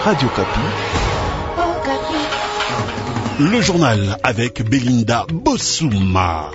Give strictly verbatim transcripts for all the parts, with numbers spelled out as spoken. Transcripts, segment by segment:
Radio Kapi. Le journal avec Belinda Bossouma.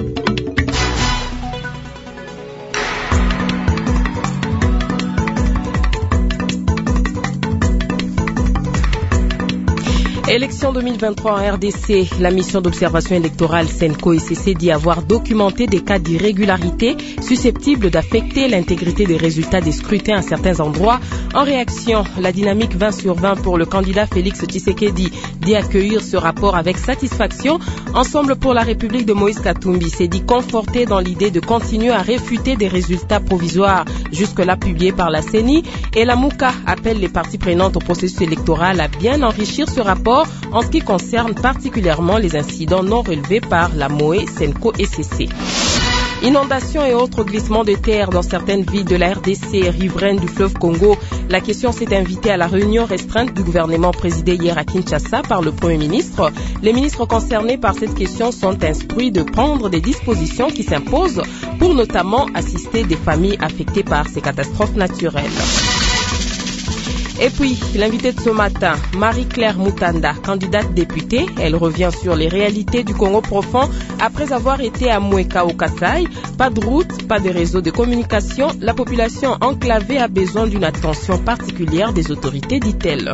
Élection deux mille vingt-trois en R D C, la mission d'observation électorale Senco S C dit avoir documenté des cas d'irrégularité susceptibles d'affecter l'intégrité des résultats des scrutins à certains endroits. En réaction, la dynamique vingt sur vingt pour le candidat Félix Tshisekedi dit accueillir ce rapport avec satisfaction. Ensemble pour la République de Moïse Katumbi s'est dit conforté dans l'idée de continuer à réfuter des résultats provisoires jusque-là publiés par la C E N I. Et la Mouka appelle les parties prenantes au processus électoral à bien enrichir ce rapport en ce qui concerne particulièrement les incidents non relevés par la M O E Senco S C. Inondations et autres glissements de terre dans certaines villes de la R D C riveraines du fleuve Congo. La question s'est invitée à la réunion restreinte du gouvernement présidée hier à Kinshasa par le Premier ministre. Les ministres concernés par cette question sont instruits de prendre des dispositions qui s'imposent pour notamment assister des familles affectées par ces catastrophes naturelles. Et puis, l'invitée de ce matin, Marie-Claire Moutanda, candidate députée, elle revient sur les réalités du Congo profond après avoir été à Moueka au Kasaï. Pas de route, pas de réseau de communication, la population enclavée a besoin d'une attention particulière des autorités, dit-elle.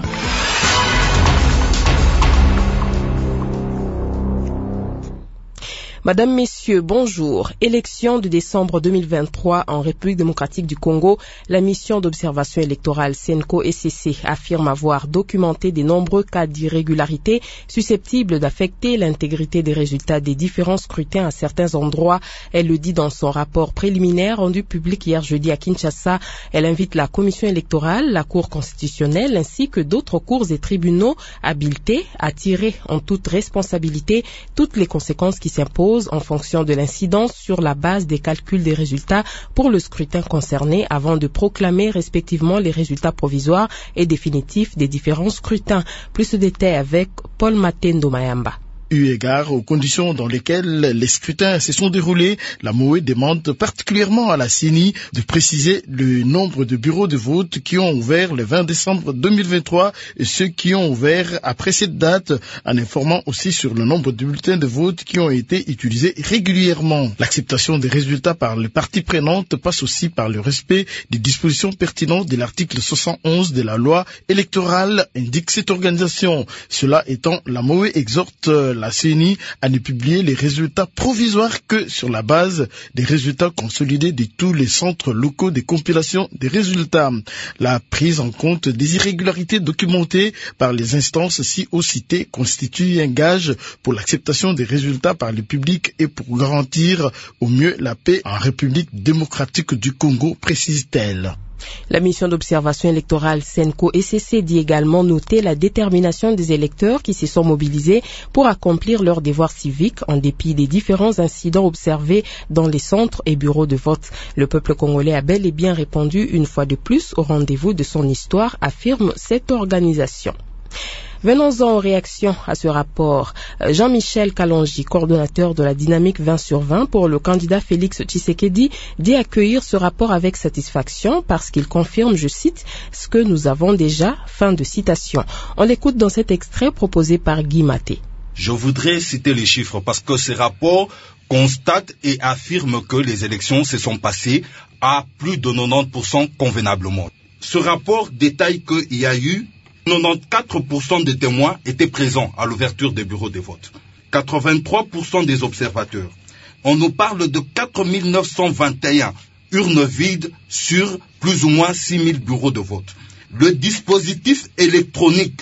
Madame, Messieurs, bonjour. Élection de décembre deux mille vingt-trois en République démocratique du Congo. La mission d'observation électorale Senco S C affirme avoir documenté de nombreux cas d'irrégularité susceptibles d'affecter l'intégrité des résultats des différents scrutins à certains endroits. Elle le dit dans son rapport préliminaire rendu public hier jeudi à Kinshasa. Elle invite la commission électorale, la Cour constitutionnelle ainsi que d'autres cours et tribunaux habilités à tirer en toute responsabilité toutes les conséquences qui s'imposent en fonction de l'incidence sur la base des calculs des résultats pour le scrutin concerné avant de proclamer respectivement les résultats provisoires et définitifs des différents scrutins. Plus de détails avec Paul Matendo Mayamba. Eu égard aux conditions dans lesquelles les scrutins se sont déroulés, la M O E demande particulièrement à la C E N I de préciser le nombre de bureaux de vote qui ont ouvert le vingt décembre deux mille vingt-trois et ceux qui ont ouvert après cette date, en informant aussi sur le nombre de bulletins de vote qui ont été utilisés régulièrement. L'acceptation des résultats par les parties prenantes passe aussi par le respect des dispositions pertinentes de l'article soixante et onze de la loi électorale, indique cette organisation. Cela étant, la M O E exhorte la C E N I à ne publier les résultats provisoires que sur la base des résultats consolidés de tous les centres locaux de compilation des résultats. La prise en compte des irrégularités documentées par les instances ci-haut citées constitue un gage pour l'acceptation des résultats par le public et pour garantir au mieux la paix en République démocratique du Congo, précise-t-elle. La mission d'observation électorale Senco S C dit également noter la détermination des électeurs qui se sont mobilisés pour accomplir leurs devoirs civiques en dépit des différents incidents observés dans les centres et bureaux de vote. Le peuple congolais a bel et bien répondu une fois de plus au rendez-vous de son histoire, affirme cette organisation. Venons-en aux réactions à ce rapport. Jean-Michel Kalonji, coordonnateur de la dynamique vingt sur vingt pour le candidat Félix Tshisekedi, dit accueillir ce rapport avec satisfaction parce qu'il confirme, je cite, ce que nous avons déjà, fin de citation. On l'écoute dans cet extrait proposé par Guy Maté. Je voudrais citer les chiffres parce que ce rapport constate et affirme que les élections se sont passées à plus de quatre-vingt-dix pour cent convenablement. Ce rapport détaille qu'il y a eu quatre-vingt-quatorze pour cent des témoins étaient présents à l'ouverture des bureaux de vote. quatre-vingt-trois pour cent des observateurs. On nous parle de quatre mille neuf cent vingt et un urnes vides sur plus ou moins six mille bureaux de vote. Le dispositif électronique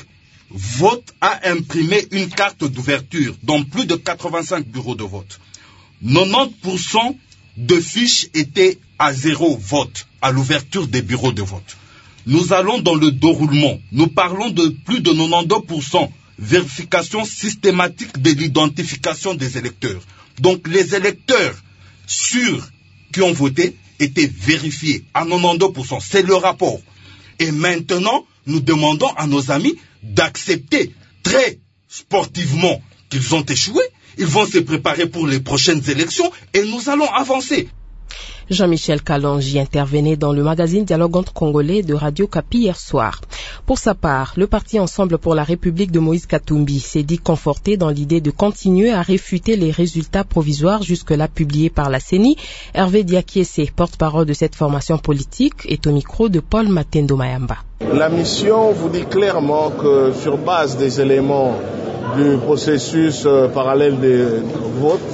vote a imprimé une carte d'ouverture dans plus de quatre-vingt-cinq bureaux de vote. quatre-vingt-dix pour cent de fiches étaient à zéro vote à l'ouverture des bureaux de vote. Nous allons dans le déroulement. Nous parlons de plus de quatre-vingt-dix pour cent vérification systématique de l'identification des électeurs. Donc les électeurs sûrs qui ont voté étaient vérifiés à quatre-vingt-dix pour cent. C'est le rapport. Et maintenant, nous demandons à nos amis d'accepter très sportivement qu'ils ont échoué. Ils vont se préparer pour les prochaines élections et nous allons avancer. Jean-Michel Kalonji intervenait dans le magazine Dialogue entre Congolais de Radio Kapi hier soir. Pour sa part, le parti Ensemble pour la République de Moïse Katumbi s'est dit conforté dans l'idée de continuer à réfuter les résultats provisoires jusque-là publiés par la C E N I. Hervé Diakiese, porte-parole de cette formation politique, est au micro de Paul Matendo Mayamba. La mission vous dit clairement que sur base des éléments du processus parallèle des votes,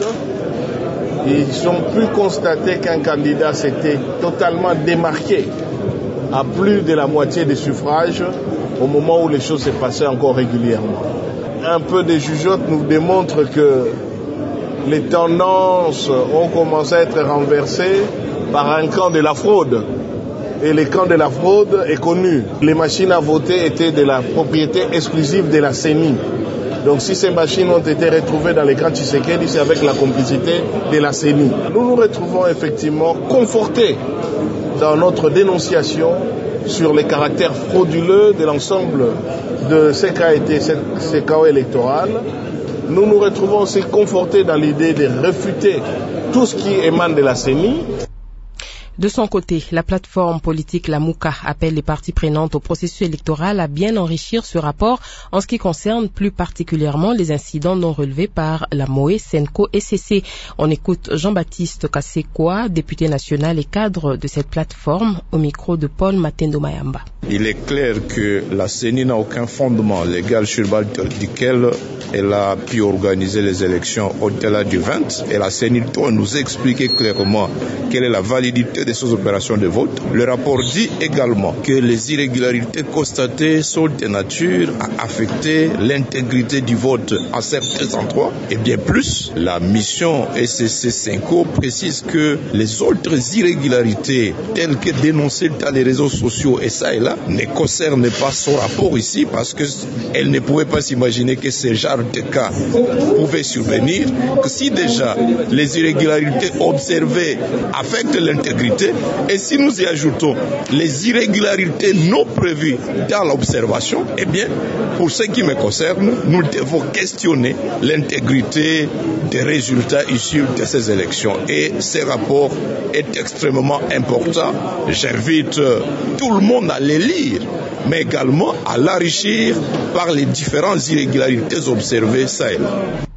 ils ont pu constater qu'un candidat s'était totalement démarqué à plus de la moitié des suffrages au moment où les choses se passaient encore régulièrement. Un peu de jugeote nous démontre que les tendances ont commencé à être renversées par un camp de la fraude. Et le camp de la fraude est connu. Les machines à voter étaient de la propriété exclusive de la C E N I. Donc si ces machines ont été retrouvées dans les camps Tshisekedi, c'est avec la complicité de la C E N I. Nous nous retrouvons effectivement confortés dans notre dénonciation sur les caractères frauduleux de l'ensemble de ce qu'a été ce chaos électoral. Nous nous retrouvons aussi confortés dans l'idée de réfuter tout ce qui émane de la C E N I. De son côté, la plateforme politique La Mouka appelle les parties prenantes au processus électoral à bien enrichir ce rapport en ce qui concerne plus particulièrement les incidents non relevés par la M O E, Senko et C C. On écoute Jean-Baptiste Kassekwa, député national et cadre de cette plateforme, au micro de Paul Matendo Mayamba. Il est clair que la C E N I n'a aucun fondement légal sur base duquel elle a pu organiser les élections au-delà du vingt. Et la C E N I doit nous expliquer clairement quelle est la validité de ces opérations de vote. Le rapport dit également que les irrégularités constatées sont de nature à affecter l'intégrité du vote à certains endroits. Et bien plus, la mission S C C Senko précise que les autres irrégularités telles que dénoncées dans les réseaux sociaux et ça et là ne concernent pas son rapport ici parce qu'elle ne pouvait pas s'imaginer que ce genre de cas pouvait survenir, que si déjà les irrégularités observées affectent l'intégrité, et si nous y ajoutons les irrégularités non prévues dans l'observation, eh bien, pour ce qui me concerne, nous devons questionner l'intégrité des résultats issus de ces élections. Et ce rapport est extrêmement important. J'invite tout le monde à les lire, mais également à l'enrichir par les différentes irrégularités observées ça et là.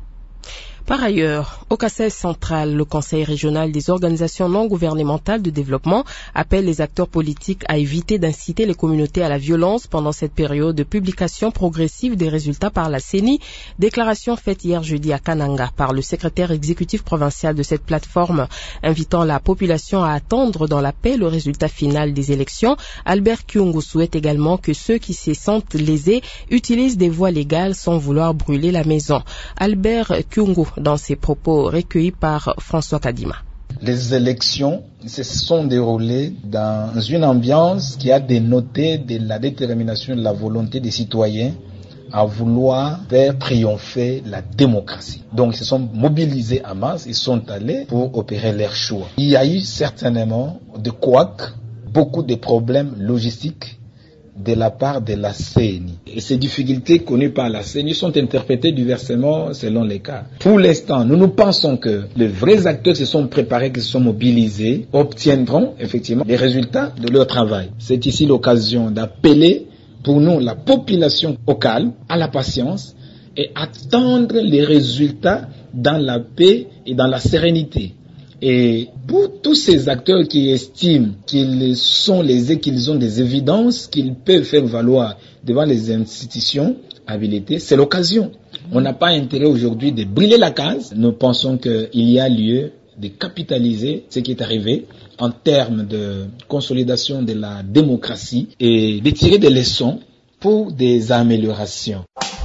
Par ailleurs, au Kassai central, le Conseil régional des organisations non gouvernementales de développement appelle les acteurs politiques à éviter d'inciter les communautés à la violence pendant cette période de publication progressive des résultats par la C E N I. Déclaration faite hier jeudi à Kananga par le secrétaire exécutif provincial de cette plateforme, invitant la population à attendre dans la paix le résultat final des élections. Albert Kyungu souhaite également que ceux qui se sentent lésés utilisent des voies légales sans vouloir brûler la maison. Albert Kyungu dans ses propos recueillis par François Kadima. Les élections se sont déroulées dans une ambiance qui a dénoté de la détermination de la volonté des citoyens à vouloir faire triompher la démocratie. Donc ils se sont mobilisés en masse, ils sont allés pour opérer leur choix. Il y a eu certainement de couacs, beaucoup de problèmes logistiques de la part de la C E N I. Et ces difficultés connues par la C E N I sont interprétées diversement selon les cas. Pour l'instant, nous nous pensons que les vrais acteurs se sont préparés, qui se sont mobilisés, obtiendront effectivement les résultats de leur travail. C'est ici l'occasion d'appeler pour nous la population au calme, à la patience et attendre les résultats dans la paix et dans la sérénité. Et pour tous ces acteurs qui estiment qu'ils sont lésés, qu'ils ont des évidences qu'ils peuvent faire valoir devant les institutions habilitées, c'est l'occasion. On n'a pas intérêt aujourd'hui de brûler la case. Nous pensons qu'il y a lieu de capitaliser ce qui est arrivé en termes de consolidation de la démocratie et de tirer des leçons pour des améliorations.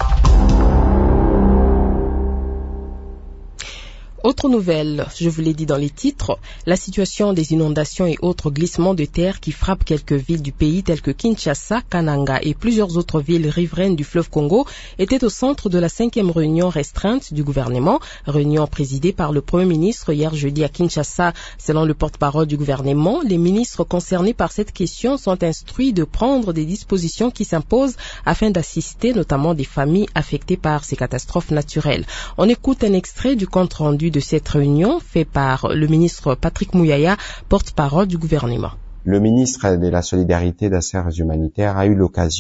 Autre nouvelle, je vous l'ai dit dans les titres, la situation des inondations et autres glissements de terre qui frappent quelques villes du pays telles que Kinshasa, Kananga et plusieurs autres villes riveraines du fleuve Congo étaient au centre de la cinquième réunion restreinte du gouvernement, réunion présidée par le Premier ministre hier jeudi à Kinshasa. Selon le porte-parole du gouvernement, les ministres concernés par cette question sont instruits de prendre des dispositions qui s'imposent afin d'assister notamment des familles affectées par ces catastrophes naturelles. On écoute un extrait du compte rendu de cette réunion fait par le ministre Patrick Mouyaya, porte-parole du gouvernement. Le ministre de la Solidarité et des Affaires humanitaires a eu l'occasion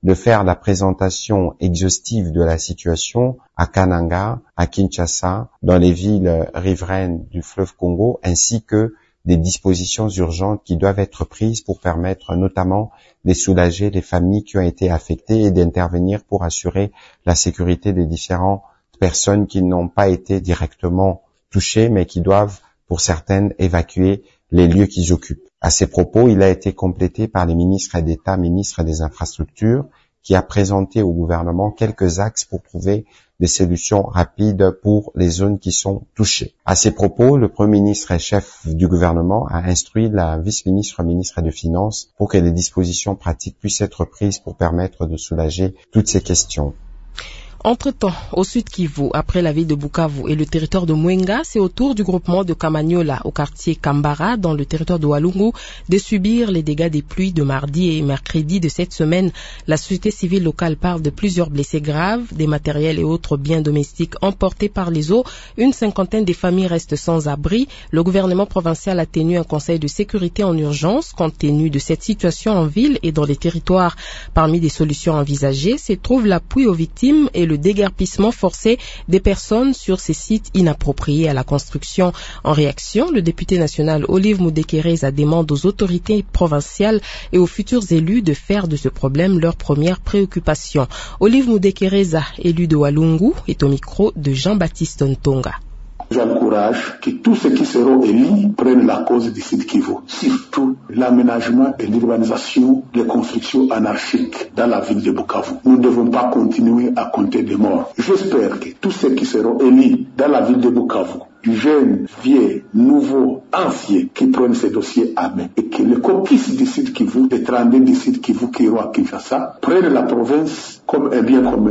de faire la présentation exhaustive de la situation à Kananga, à Kinshasa, dans les villes riveraines du fleuve Congo, ainsi que des dispositions urgentes qui doivent être prises pour permettre notamment de soulager les familles qui ont été affectées et d'intervenir pour assurer la sécurité des différentes personnes qui n'ont pas été directement touchées, mais qui doivent, pour certaines, évacuer les lieux qu'ils occupent. À ces propos, il a été complété par les ministres d'État, ministres des Infrastructures, qui a présenté au gouvernement quelques axes pour trouver des solutions rapides pour les zones qui sont touchées. À ces propos, le Premier ministre et chef du gouvernement a instruit la vice-ministre ministre des Finances pour que des dispositions pratiques puissent être prises pour permettre de soulager toutes ces questions. Entre-temps, au sud Kivu, après la ville de Bukavu et le territoire de Mwenga, c'est au tour du groupement de Kamanyola au quartier Kambara, dans le territoire de Walungu, de subir les dégâts des pluies de mardi et mercredi de cette semaine. La société civile locale parle de plusieurs blessés graves, des matériels et autres biens domestiques emportés par les eaux. Une cinquantaine de familles restent sans abri. Le gouvernement provincial a tenu un conseil de sécurité en urgence compte tenu de cette situation en ville et dans les territoires. Parmi les solutions envisagées se trouve l'appui aux victimes et le déguerpissement forcé des personnes sur ces sites inappropriés à la construction. En réaction, le député national Olive Mudekereza demande aux autorités provinciales et aux futurs élus de faire de ce problème leur première préoccupation. Olive Mudekereza, élu de Walungu, est au micro de Jean-Baptiste Ntonga. J'encourage que tous ceux qui seront élus prennent la cause du Sud Kivu, surtout l'aménagement et l'urbanisation des constructions anarchiques dans la ville de Bukavu. Nous ne devons pas continuer à compter des morts. J'espère que tous ceux qui seront élus dans la ville de Bukavu, jeunes, vieux, nouveaux, anciens, qui prennent ces dossiers à main et que les caucus du Sud Kivu, les trente du Sud Kivu qui iront à Kinshasa, prennent la province comme un bien commun.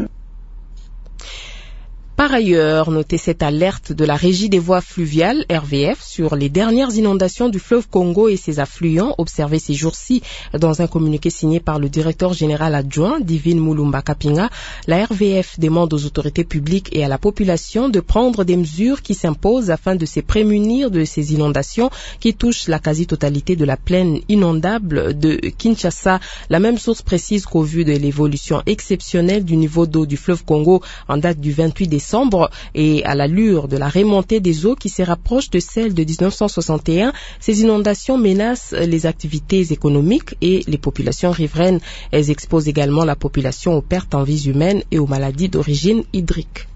Par ailleurs, notez cette alerte de la Régie des voies fluviales, R V F, sur les dernières inondations du fleuve Congo et ses affluents observés ces jours-ci. Dans un communiqué signé par le directeur général adjoint, Divine Mulumba Kapinga, la R V F demande aux autorités publiques et à la population de prendre des mesures qui s'imposent afin de se prémunir de ces inondations qui touchent la quasi-totalité de la plaine inondable de Kinshasa. La même source précise qu'au vu de l'évolution exceptionnelle du niveau d'eau du fleuve Congo en date du vingt-huit décembre, et à l'allure de la remontée des eaux qui se rapproche de celle de dix-neuf cent soixante et un, ces inondations menacent les activités économiques et les populations riveraines. Elles exposent également la population aux pertes en vies humaines et aux maladies d'origine hydrique.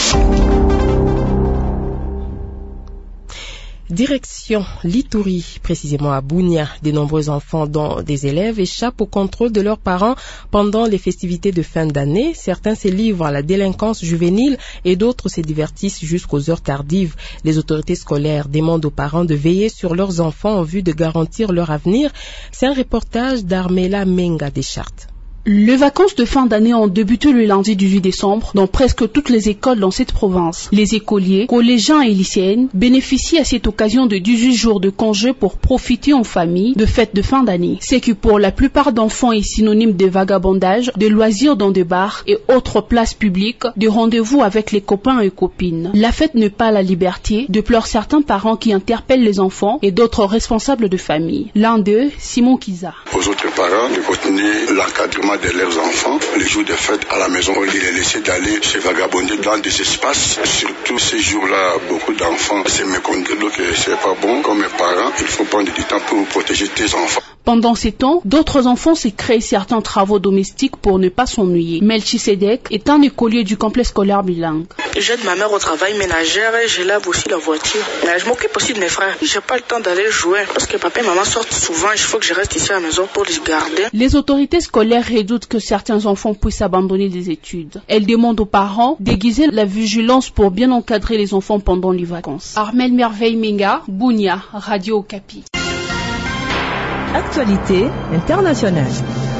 Direction l'Ituri, précisément à Bunia. De nombreux enfants, dont des élèves, échappent au contrôle de leurs parents pendant les festivités de fin d'année. Certains se livrent à la délinquance juvénile et d'autres se divertissent jusqu'aux heures tardives. Les autorités scolaires demandent aux parents de veiller sur leurs enfants en vue de garantir leur avenir. C'est un reportage d'Armela Menga Deschartes. Les vacances de fin d'année ont débuté le lundi dix-huit décembre dans presque toutes les écoles dans cette province. Les écoliers, collégiens et lycéennes bénéficient à cette occasion de dix-huit jours de congé pour profiter en famille de fêtes de fin d'année. C'est que pour la plupart d'enfants est synonyme de vagabondage, de loisirs dans des bars et autres places publiques, de rendez-vous avec les copains et copines. La fête n'est pas la liberté, déplorent certains parents qui interpellent les enfants et d'autres responsables de famille. L'un d'eux, Simon Kiza. Aux autres parents de continuer l'encadrement de leurs enfants, les jours de fête à la maison, ils les laisser d'aller se vagabonder dans des espaces. Surtout ces jours-là, beaucoup d'enfants se méconnaissent, donc c'est pas bon. Comme parents, il faut prendre du temps pour protéger tes enfants. Pendant ces temps, d'autres enfants se créent certains travaux domestiques pour ne pas s'ennuyer. Melchisedek est un écolier du complexe scolaire bilingue. J'aide ma mère au travail ménagère et je lave aussi la voiture. Je m'occupe aussi de mes frères. J'ai pas le temps d'aller jouer parce que papa et maman sortent souvent. Il faut que je reste ici à la maison pour les garder. Les autorités scolaires redoutent que certains enfants puissent abandonner des études. Elles demandent aux parents d'aiguiser la vigilance pour bien encadrer les enfants pendant les vacances. Armel Merveille Menga, Bunia, Radio Okapi. Actualité internationale.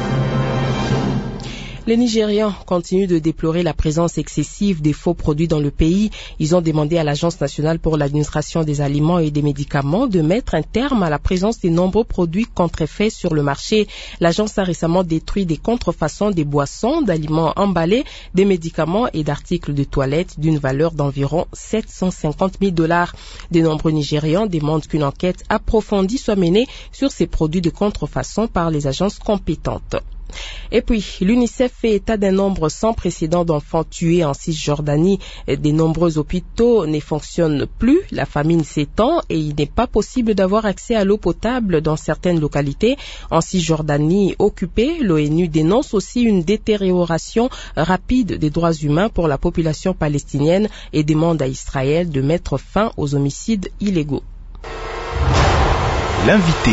Les Nigérians continuent de déplorer la présence excessive des faux produits dans le pays. Ils ont demandé à l'Agence nationale pour l'administration des aliments et des médicaments de mettre un terme à la présence des nombreux produits contrefaits sur le marché. L'agence a récemment détruit des contrefaçons des boissons, d'aliments emballés, des médicaments et d'articles de toilette d'une valeur d'environ sept cent cinquante mille dollars. De nombreux Nigérians demandent qu'une enquête approfondie soit menée sur ces produits de contrefaçon par les agences compétentes. Et puis, l'UNICEF fait état d'un nombre sans précédent d'enfants tués en Cisjordanie. Des nombreux hôpitaux ne fonctionnent plus, la famine s'étend et il n'est pas possible d'avoir accès à l'eau potable dans certaines localités. En Cisjordanie occupée, l'ONU dénonce aussi une détérioration rapide des droits humains pour la population palestinienne et demande à Israël de mettre fin aux homicides illégaux. L'invité.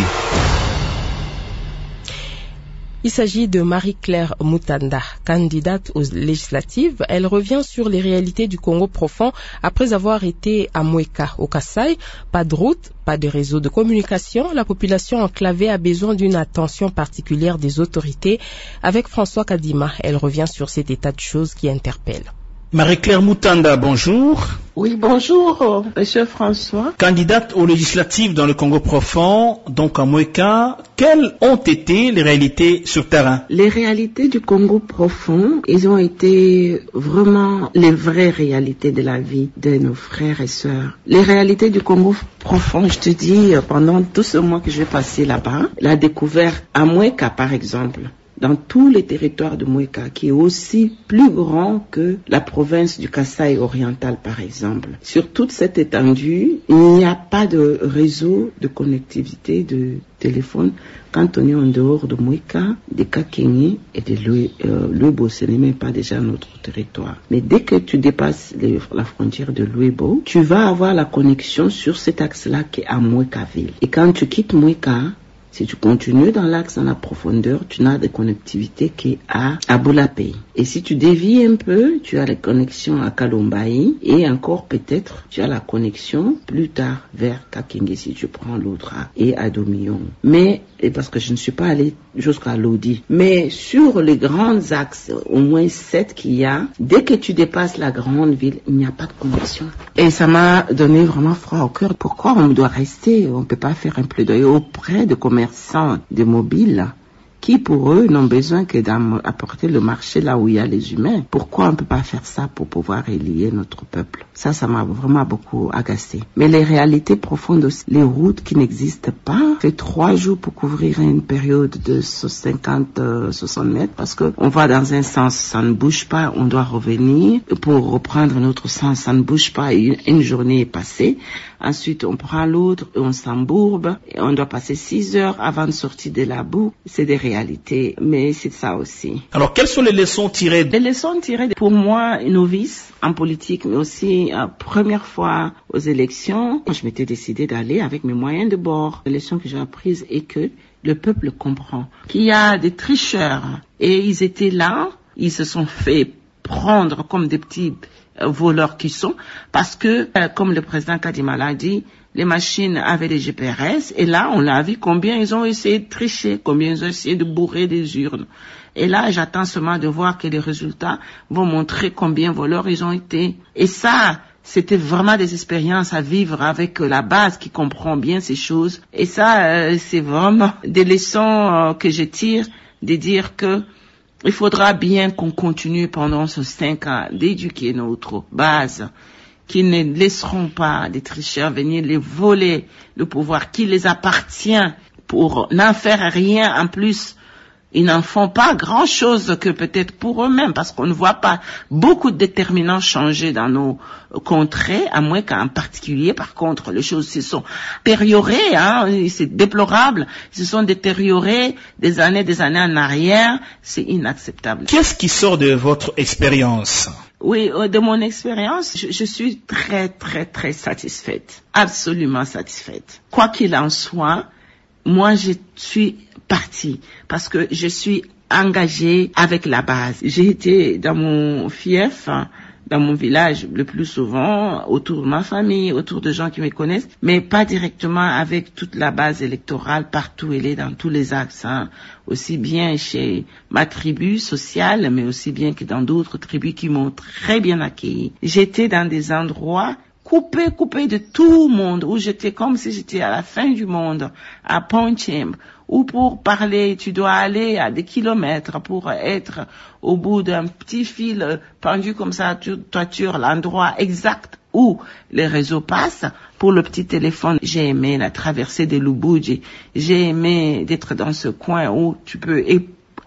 Il s'agit de Marie-Claire Mutanda, candidate aux législatives. Elle revient sur les réalités du Congo profond après avoir été à Mouéka, au Kasaï. Pas de route, pas de réseau de communication. La population enclavée a besoin d'une attention particulière des autorités. Avec François Kadima, elle revient sur cet état de choses qui interpelle. Marie-Claire Mutanda, bonjour. Oui, bonjour, monsieur François. Candidate aux législatives dans le Congo profond, donc à Mouéka, quelles ont été les réalités sur terrain? Les réalités du Congo profond, ils ont été vraiment les vraies réalités de la vie de nos frères et sœurs. Les réalités du Congo profond, je te dis, pendant tout ce mois que j'ai passé là-bas, la découverte à Mouéka, par exemple, dans tous les territoires de Mouéka, qui est aussi plus grand que la province du Kasaï oriental, par exemple. Sur toute cette étendue, il n'y a pas de réseau de connectivité de téléphone quand on est en dehors de Mouéka, de Kakengi et de Louébo. Ce n'est même pas déjà notre territoire. Mais dès que tu dépasses les, la frontière de Louébo, tu vas avoir la connexion sur cet axe-là qui est à Mouéka-ville. Et quand tu quittes Mouéka, si tu continues dans l'axe, dans la profondeur, tu n'as de connectivité qu'à Aboulapé. Et si tu dévies un peu, tu as la connexion à Kalombaï et encore peut-être tu as la connexion plus tard vers Kakenge si tu prends l'autre et à Domillon. Mais, et parce que je ne suis pas allé jusqu'à Lodi, mais sur les grands axes, au moins sept qu'il y a, dès que tu dépasses la grande ville, il n'y a pas de connexion. Et ça m'a donné vraiment froid au cœur. Pourquoi on doit rester? On ne peut pas faire un plaidoyer auprès de commerçants de mobiles qui pour eux n'ont besoin que d'apporter le marché là où il y a les humains. Pourquoi on ne peut pas faire ça pour pouvoir relier notre peuple? Ça, ça m'a vraiment beaucoup agacé. Mais les réalités profondes aussi, les routes qui n'existent pas, c'est trois jours pour couvrir une période de cinquante à soixante mètres parce que on va dans un sens, ça ne bouge pas, on doit revenir pour reprendre notre sens, ça ne bouge pas, une, une journée est passée. Ensuite, on prend l'autre et on s'embourbe et on doit passer six heures avant de sortir de la boue. C'est des réalités, mais c'est ça aussi. Alors, quelles sont les leçons tirées? Les leçons tirées, pour moi, novice en politique, mais aussi euh, première fois aux élections, je m'étais décidé d'aller avec mes moyens de bord. La leçon que j'ai apprise est que le peuple comprend qu'il y a des tricheurs et ils étaient là, ils se sont fait prendre comme des petits voleurs qui sont, parce que, euh, comme le président Kadima l'a dit, les machines avaient des G P R S, et là, on a vu combien ils ont essayé de tricher, combien ils ont essayé de bourrer des urnes. Et là, j'attends seulement de voir que les résultats vont montrer combien voleurs ils ont été. Et ça, c'était vraiment des expériences à vivre avec la base qui comprend bien ces choses. Et ça, euh, c'est vraiment des leçons euh, que je tire, de dire que il faudra bien qu'on continue pendant ces cinq ans d'éduquer notre base, qui ne laisseront pas des tricheurs venir les voler le pouvoir qui les appartient pour n'en faire rien en plus. Ils n'en font pas grand-chose que peut-être pour eux-mêmes, parce qu'on ne voit pas beaucoup de déterminants changer dans nos contrées, à moins qu'en particulier, par contre, les choses se sont détériorées, hein, c'est déplorable, ils se sont détériorés des années, des années en arrière, c'est inacceptable. Qu'est-ce qui sort de votre expérience? Oui, de mon expérience, je, je suis très, très, très satisfaite, absolument satisfaite. Quoi qu'il en soit, moi, je suis partie parce que je suis engagée avec la base. J'ai été dans mon fief, dans mon village le plus souvent, autour de ma famille, autour de gens qui me connaissent, mais pas directement avec toute la base électorale partout. Elle est dans tous les axes, hein. Aussi bien chez ma tribu sociale, mais aussi bien que dans d'autres tribus qui m'ont très bien accueilli. J'étais dans des endroits coupé, coupé de tout le monde, où j'étais comme si j'étais à la fin du monde, à Pontchem, où pour parler, tu dois aller à des kilomètres pour être au bout d'un petit fil pendu comme ça à toiture, l'endroit exact où les réseaux passent. Pour le petit téléphone, j'ai aimé la traversée des Lubudji, j'ai aimé d'être dans ce coin où tu peux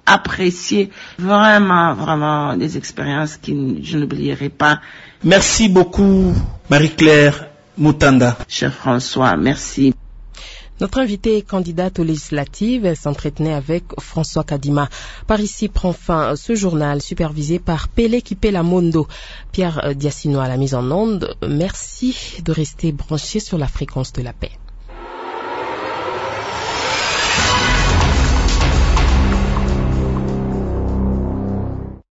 apprécié vraiment, vraiment des expériences que je n'oublierai pas. Merci beaucoup, Marie-Claire Mutanda. Cher François, merci. Notre invitée candidate aux législatives s'entretenait avec François Kadima. Par ici prend fin ce journal supervisé par Pélé Kipela Mondo. Pierre Diacino à la mise en onde. Merci de rester branché sur la fréquence de la paix.